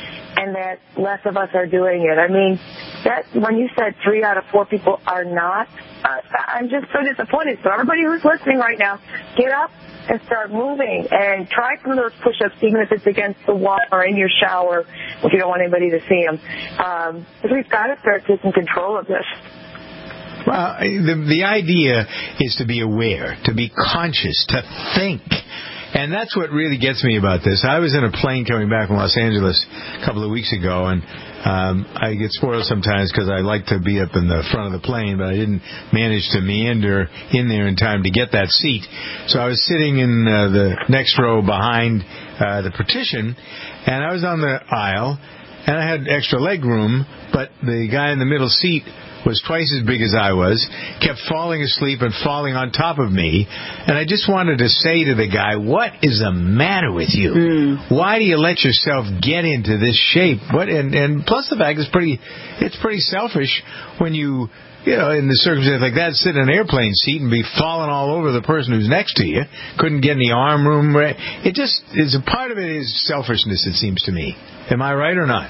and that less of us are doing it. I mean, that when you said three out of four people are not, uh, I'm just so disappointed. So everybody who's listening right now, get up and start moving and try some of those push-ups, even if it's against the wall or in your shower if you don't want anybody to see them. Um, because we've got to start taking control of this. Well, the, the idea is to be aware, to be conscious, to think. And that's what really gets me about this. I was in a plane coming back from Los Angeles a couple of weeks ago, and um, I get spoiled sometimes because I like to be up in the front of the plane, but I didn't manage to meander in there in time to get that seat. So I was sitting in uh, the next row behind uh, the partition, and I was on the aisle, and I had extra leg room, but the guy in the middle seat was twice as big as I was, kept falling asleep and falling on top of me, and I just wanted to say to the guy, what is the matter with you? Mm. Why do you let yourself get into this shape? What? And, and plus the fact it's pretty, it's pretty selfish when you, you know, in the circumstance like that, sit in an airplane seat and be falling all over the person who's next to you. Couldn't get any arm room. It just is a part of it is selfishness, it seems to me. Am I right or not?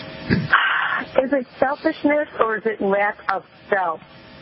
Is it selfishness or is it lack of self?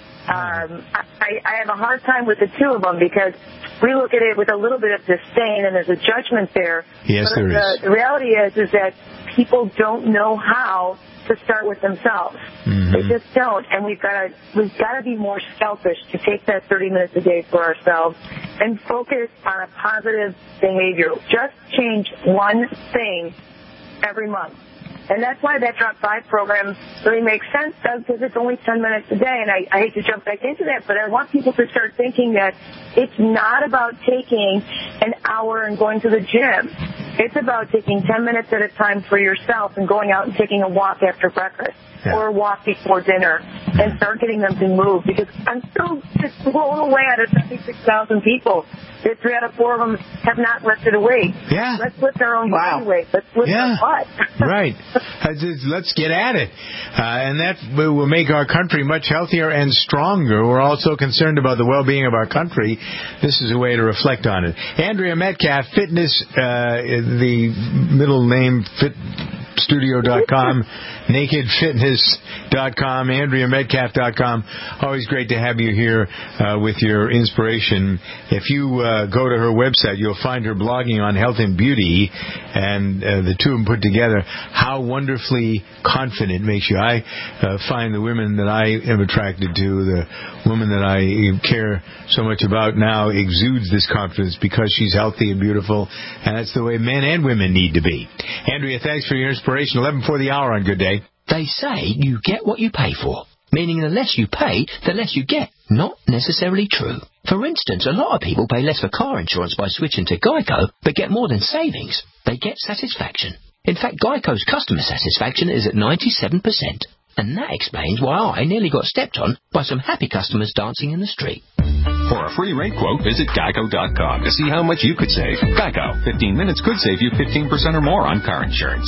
Um, I, I have a hard time with the two of them because we look at it with a little bit of disdain and there's a judgment there. Yes, but there the, is. The reality is, is that people don't know how to start with themselves. Mm-hmm. They just don't, and we've got to we've got to be more selfish to take that thirty minutes a day for ourselves and focus on a positive behavior. Just change one thing every month. And that's why that Drop five program really makes sense, Doug, because it's only ten minutes a day. And I, I hate to jump back into that, but I want people to start thinking that it's not about taking an hour and going to the gym. It's about taking ten minutes at a time for yourself and going out and taking a walk after breakfast yeah. or a walk before dinner and start getting them to move. Because I'm still just blown away out of seventy-six thousand people. That three out of four of them have not lifted a weight. Yeah. Let's lift our own wow. body weight. Let's lift yeah. our butt. Right. Let's get at it. Uh, and that will make our country much healthier and stronger. We're also concerned about the well-being of our country. This is a way to reflect on it. Andrea Metcalf, Fitness, uh, the middle name, fit studio dot com, naked fitness dot com, Andrea Metcalf dot com. Always great to have you here uh, with your inspiration. If you uh, go to her website, you'll find her blogging on health and beauty, and uh, the two of them put together, how wonderfully confident makes you. I uh, find the women that I am attracted to, the woman that I care so much about now, exudes this confidence because she's healthy and beautiful, and that's the way men and women need to be. Andrea, thanks for your inspiration. eleven for the hour on Good Day. They say you get what you pay for, meaning the less you pay, the less you get. Not necessarily true. For instance, a lot of people pay less for car insurance by switching to Geico, but get more than savings. They get satisfaction. In fact, Geico's customer satisfaction is at ninety-seven percent. And that explains why I nearly got stepped on by some happy customers dancing in the street. For a free rate quote, visit geico dot com to see how much you could save. Geico, fifteen minutes could save you fifteen percent or more on car insurance.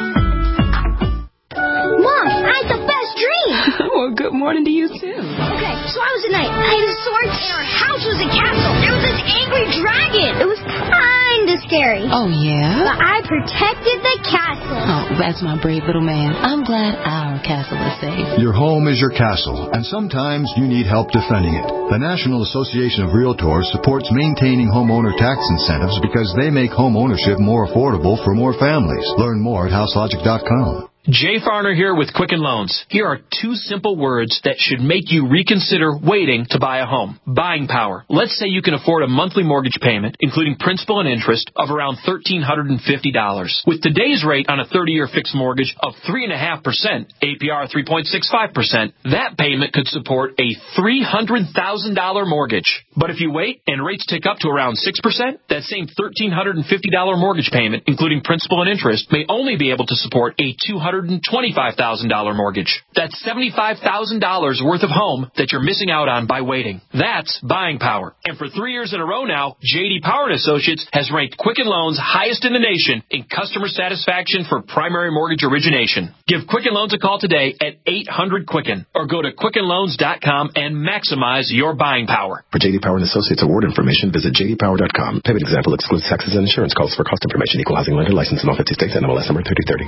Mom, I had the best dream. Well, good morning to you, too. Okay, so I was a knight. I had a sword, and our house was a castle. There was this angry dragon. It was kind of scary. Oh, yeah? But I protected the castle. Oh, that's my brave little man. I'm glad our castle is safe. Your home is your castle, and sometimes you need help defending it. The National Association of Realtors supports maintaining homeowner tax incentives because they make home ownership more affordable for more families. Learn more at house logic dot com. Jay Farner here with Quicken Loans. Here are two simple words that should make you reconsider waiting to buy a home. Buying power. Let's say you can afford a monthly mortgage payment, including principal and interest, of around one thousand three hundred fifty dollars. With today's rate on a thirty-year fixed mortgage of three point five percent, A P R three point six five percent, that payment could support a three hundred thousand dollars mortgage. But if you wait and rates tick up to around six percent, that same one thousand three hundred fifty dollars mortgage payment, including principal and interest, may only be able to support a two hundred hundred twenty-five thousand dollars mortgage. That's seventy-five thousand dollars worth of home that you're missing out on by waiting. That's buying power. And for three years in a row now, J D Power and Associates has ranked Quicken Loans highest in the nation in customer satisfaction for primary mortgage origination. Give Quicken Loans a call today at eight hundred Quicken or go to quicken loans dot com and maximize your buying power. For J D Power and Associates award information, visit j d power dot com. Payment example excludes taxes and insurance calls. For cost information, equal housing lender license in all fifty states, N M L S number thirty thirty.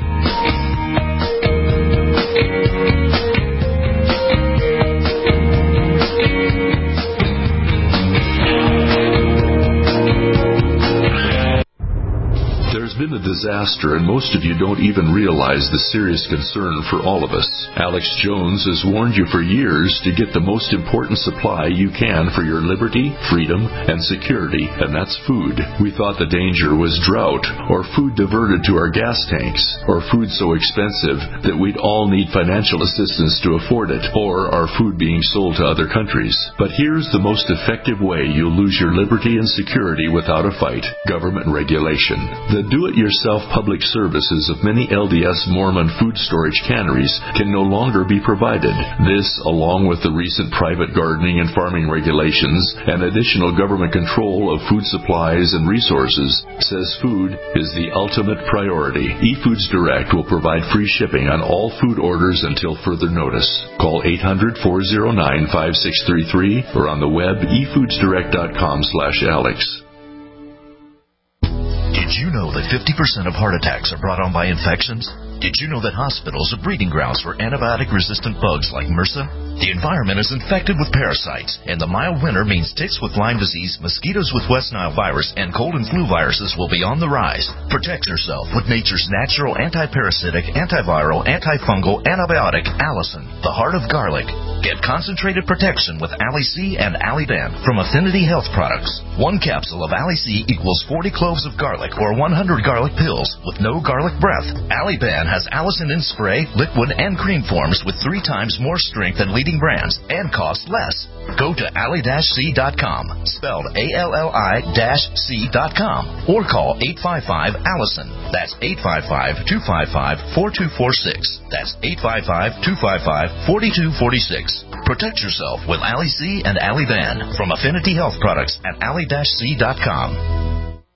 Been a disaster, and most of you don't even realize the serious concern for all of us. Alex Jones has warned you for years to get the most important supply you can for your liberty, freedom, and security, and that's food. We thought the danger was drought, or food diverted to our gas tanks, or food so expensive that we'd all need financial assistance to afford it, or our food being sold to other countries. But here's the most effective way you'll lose your liberty and security without a fight: government regulation. The do Do-it-yourself public services of many L D S Mormon food storage canneries can no longer be provided. This, along with the recent private gardening and farming regulations and additional government control of food supplies and resources, says food is the ultimate priority. eFoods Direct will provide free shipping on all food orders until further notice. Call eight hundred, four oh nine, five six three three or on the web e foods direct dot com slash Alex. Did you know that fifty percent of heart attacks are brought on by infections? Did you know that hospitals are breeding grounds for antibiotic-resistant bugs like MRSA? The environment is infected with parasites, and the mild winter means ticks with Lyme disease, mosquitoes with West Nile virus, and cold and flu viruses will be on the rise. Protect yourself with nature's natural anti-parasitic, antiviral, antifungal antibiotic, Allison, the heart of garlic. Get concentrated protection with Ali-C and Ali-Ban from Affinity Health Products. One capsule of Ali-C equals forty cloves of garlic or one hundred garlic pills with no garlic breath. Ali-Ban has Allison in spray, liquid, and cream forms with three times more strength than leading brands and cost less. Go to ally dash c dot com, spelled A L L I C dot com, or call eight five five, Allison. That's eight five five, two five five, four two four six. That's eight five five, two five five, four two four six. Protect yourself with Ali-C and Ali-Ban from Affinity Health Products at ally dash c dot com.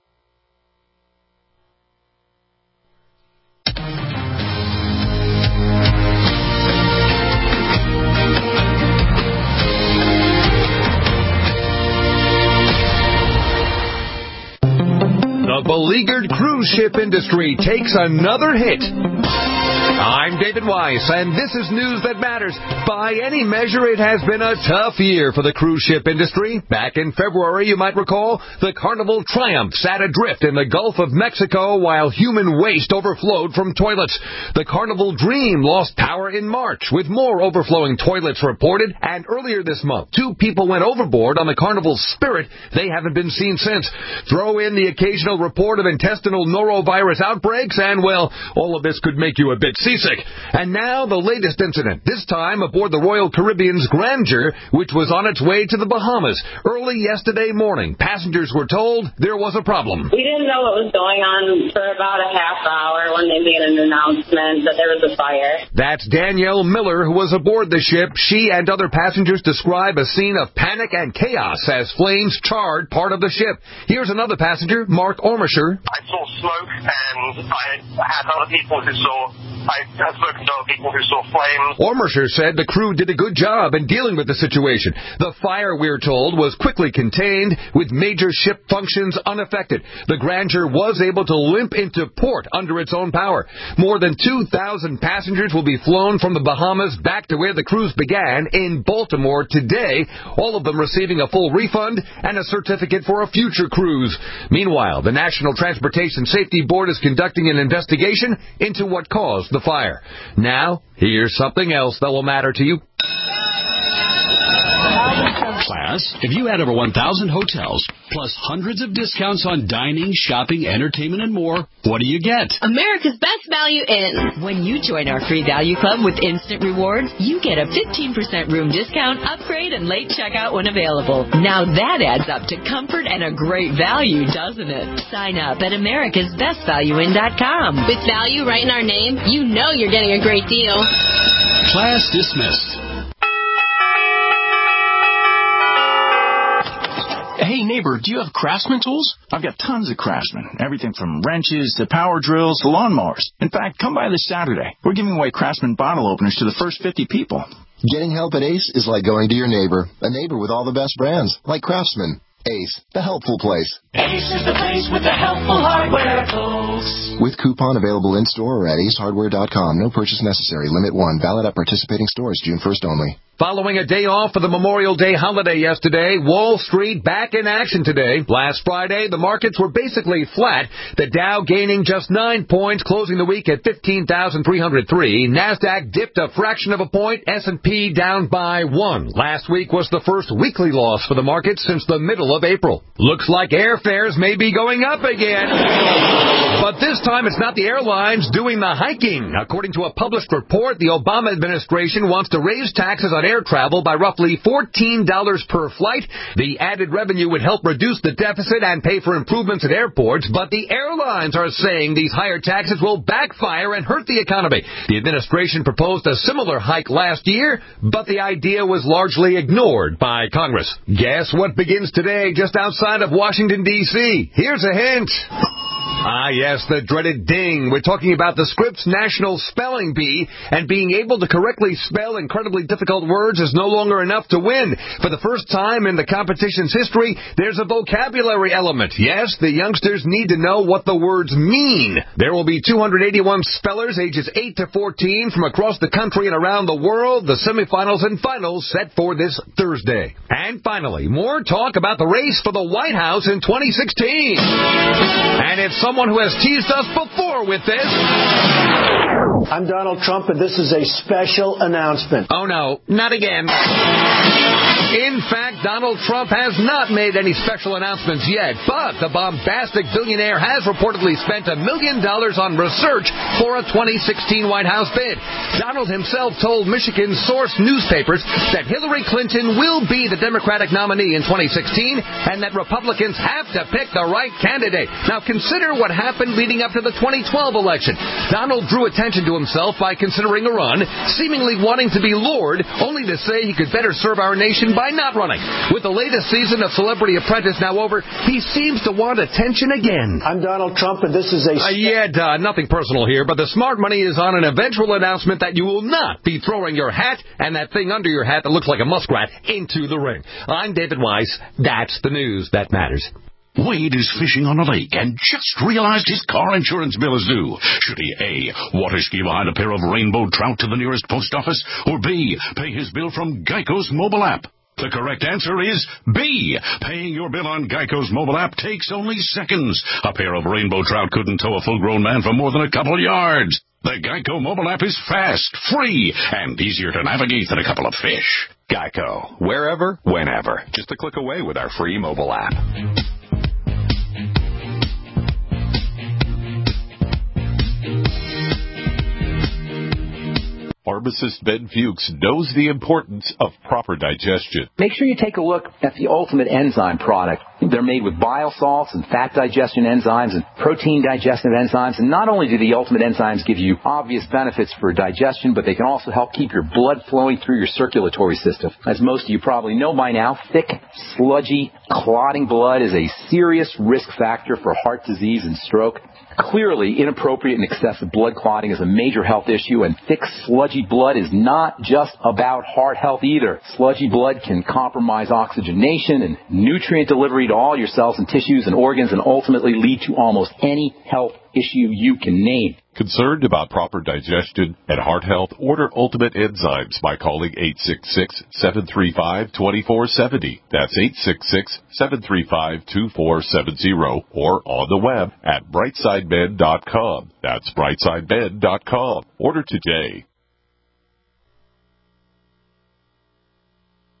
The beleaguered cruise ship industry takes another hit. I'm David Weiss, and this is news that matters. By any measure, it has been a tough year for the cruise ship industry. Back in February, you might recall, the Carnival Triumph sat adrift in the Gulf of Mexico while human waste overflowed from toilets. The Carnival Dream lost power in March, with more overflowing toilets reported, and earlier this month, two people went overboard on the Carnival Spirit. They haven't been seen since. Throw in the occasional report of intestinal norovirus outbreaks, and, well, all of this could make you a bit seasick. And now the latest incident, this time aboard the Royal Caribbean's Grandeur, which was on its way to the Bahamas. Early yesterday morning, passengers were told there was a problem. We didn't know what was going on for about a half hour when they made an announcement that there was a fire. That's Danielle Miller, who was aboard the ship. She and other passengers describe a scene of panic and chaos as flames charred part of the ship. Here's another passenger, Mark Ormisher. I saw smoke, and I had other people who saw I have spoken to other people who saw flames. Ormisher said the crew did a good job in dealing with the situation. The fire, we're told, was quickly contained, with major ship functions unaffected. The Grandeur was able to limp into port under its own power. More than two thousand passengers will be flown from the Bahamas back to where the cruise began in Baltimore today, all of them receiving a full refund and a certificate for a future cruise. Meanwhile, the National Transportation Safety Board is conducting an investigation into what caused the fire. Now, here's something else that will matter to you. Class, Plus, if you add over one thousand hotels, plus hundreds of discounts on dining, shopping, entertainment, and more, what do you get? America's Best Value Inn. When you join our free value club with instant rewards, you get a fifteen percent room discount, upgrade, and late checkout when available. Now that adds up to comfort and a great value, doesn't it? Sign up at americas best value inn dot com. With value right in our name, you know you're getting a great deal. Class dismissed. Hey, neighbor, do you have Craftsman tools? I've got tons of Craftsman. Everything from wrenches to power drills to lawnmowers. In fact, come by this Saturday. We're giving away Craftsman bottle openers to the first fifty people. Getting help at Ace is like going to your neighbor. A neighbor with all the best brands, like Craftsman. Ace, the helpful place. Ace is the place with the helpful hardware tools. With coupon available in-store or at ace hardware dot com. No purchase necessary. Limit one. Valid at participating stores June first only. Following a day off for the Memorial Day holiday yesterday, Wall Street back in action today. Last Friday, the markets were basically flat. The Dow gaining just nine points, closing the week at fifteen thousand three hundred three. NASDAQ dipped a fraction of a point. S and P down by one. Last week was the first weekly loss for the market since the middle of April. Looks like airfares may be going up again. But this time it's not the airlines doing the hiking. According to a published report, the Obama administration wants to raise taxes on air travel by roughly fourteen dollars per flight. The added revenue would help reduce the deficit and pay for improvements at airports, but the airlines are saying these higher taxes will backfire and hurt the economy. The administration proposed a similar hike last year, but the idea was largely ignored by Congress. Guess what begins today just outside of Washington, D C? Here's a hint. Ah, yes, the dreaded ding. We're talking about the Scripps National Spelling Bee, and being able to correctly spell incredibly difficult words is no longer enough to win. For the first time in the competition's history, there's a vocabulary element. Yes, the youngsters need to know what the words mean. There will be two hundred eighty-one spellers ages eight to fourteen from across the country and around the world. The semifinals and finals set for this Thursday. And finally, more talk about the race for the White House in twenty sixteen. And it's someone who has teased us before with this. I'm Donald Trump, and this is a special announcement. Oh, no, not again. In fact, Donald Trump has not made any special announcements yet, but the bombastic billionaire has reportedly spent a million dollars on research for a twenty sixteen White House bid. Donald himself told Michigan source newspapers that Hillary Clinton will be the Democratic nominee in twenty sixteen and that Republicans have to pick the right candidate. Now, consider what happened leading up to the twenty twelve election. Donald drew attention to himself by considering a run, seemingly wanting to be Lord, only to say he could better serve our nation by not running. With the latest season of Celebrity Apprentice now over, he seems to want attention again. I'm Donald Trump, and this is a... Uh, yeah, duh, nothing personal here, but the smart money is on an eventual announcement that you will not be throwing your hat and that thing under your hat that looks like a muskrat into the ring. I'm David Weiss. That's the news that matters. Wade is fishing on a lake and just realized his car insurance bill is due. Should he A, water ski behind a pair of rainbow trout to the nearest post office, or B, pay his bill from Geico's mobile app? The correct answer is B. Paying your bill on Geico's mobile app takes only seconds. A pair of rainbow trout couldn't tow a full-grown man for more than a couple of yards. The Geico mobile app is fast, free, and easier to navigate than a couple of fish. Geico. Wherever, whenever. Just a click away with our free mobile app. Pharmacist Ben Fuchs knows the importance of proper digestion. Make sure you take a look at the Ultimate Enzyme product. They're made with bile salts and fat digestion enzymes and protein digestive enzymes. And not only do the Ultimate Enzymes give you obvious benefits for digestion, but they can also help keep your blood flowing through your circulatory system. As most of you probably know by now, thick, sludgy, clotting blood is a serious risk factor for heart disease and stroke. Clearly, inappropriate and excessive blood clotting is a major health issue, and thick, sludgy blood is not just about heart health either. Sludgy blood can compromise oxygenation and nutrient delivery to all your cells and tissues and organs and ultimately lead to almost any health issue you can name. Concerned about proper digestion and heart health? Order Ultimate Enzymes by calling eight six six, seven three five, two four seven zero. That's eight six six, seven three five, two four seven zero or on the web at brightside med dot com. That's brightside med dot com. Order today.